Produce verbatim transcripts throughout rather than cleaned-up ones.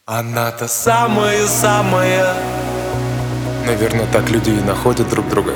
Она-то самая-самая. Наверное, так люди и находят друг друга.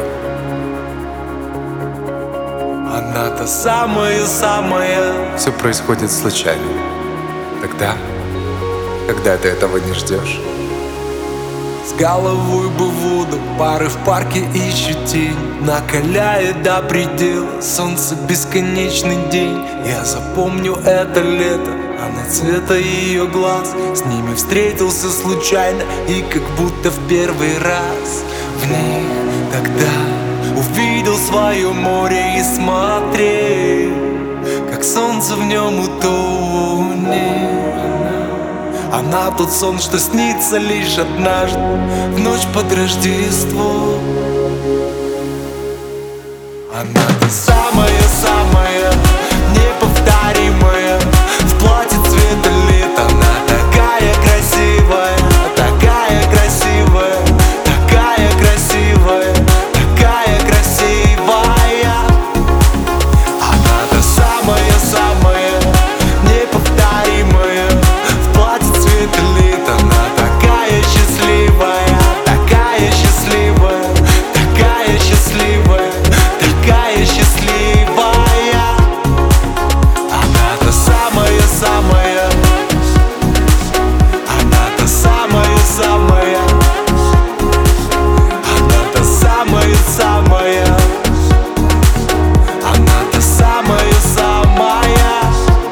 Она-то самая-самая. Все происходит случайно. Тогда, когда ты этого не ждешь. С головой бы в воду, пары в парке ищут тень. Накаляет до предела солнце, бесконечный день. Я запомню это лето, она цвета ее глаз. С ними встретился случайно и как будто в первый раз. В ней тогда увидел свое море и смотрел, как солнце в нем утонет. Она тот сон, что снится лишь однажды в ночь под Рождество. Она-то самая-самая, неповторимая, в платье цвета лета. Она такая красивая, такая красивая, такая красивая, такая красивая. Она-то самая-самая, неповторимая, в платье цвета лета. Она такая счастливая, такая счастливая, такая счастливая, такая счастливая. Она-то самая-самая, она-то самая-самая, она-то самая-самая, она-то самая-самая.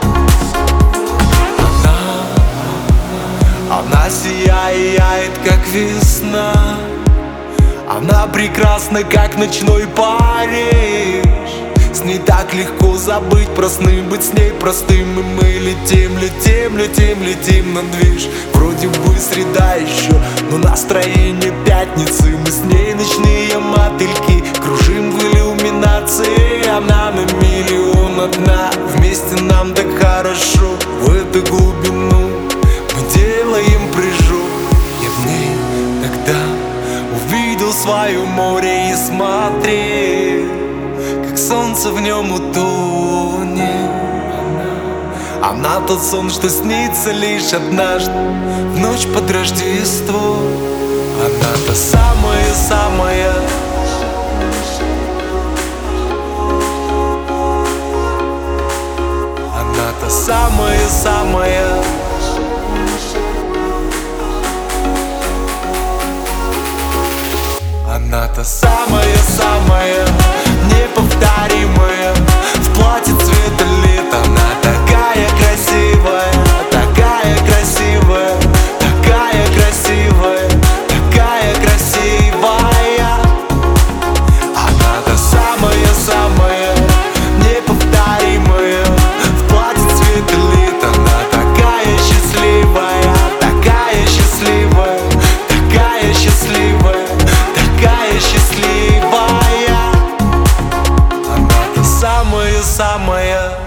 Она, она сияет, как весна. Она прекрасна, как ночной Париж. С ней так легко забыть про сны, быть с ней простым. И мы летим, летим, летим, летим на движ. Вроде бы среда еще, но настроение пятницы. Мы с ней ночные мотыльки, кружим в иллюминации. Она на миллион одна, вместе нам так хорошо. В эту глубину мы делаем прыжок. Я в ней тогда увидел свое море и смотрел, как солнце в нем утонет. Она тот сон, что снится лишь однажды в ночь под Рождество. Она-то самая-самая, она-то самая-самая, она-то самая-самая, неповторимая, в платье цвета лета. Она такая красивая, такая красивая, такая красивая, такая красивая. Она-то самая-самая, неповторимая, в платье цвета лета. Она такая счастливая, такая счастливая, такая счастливая, такая счастливая. Она-то самая-самая.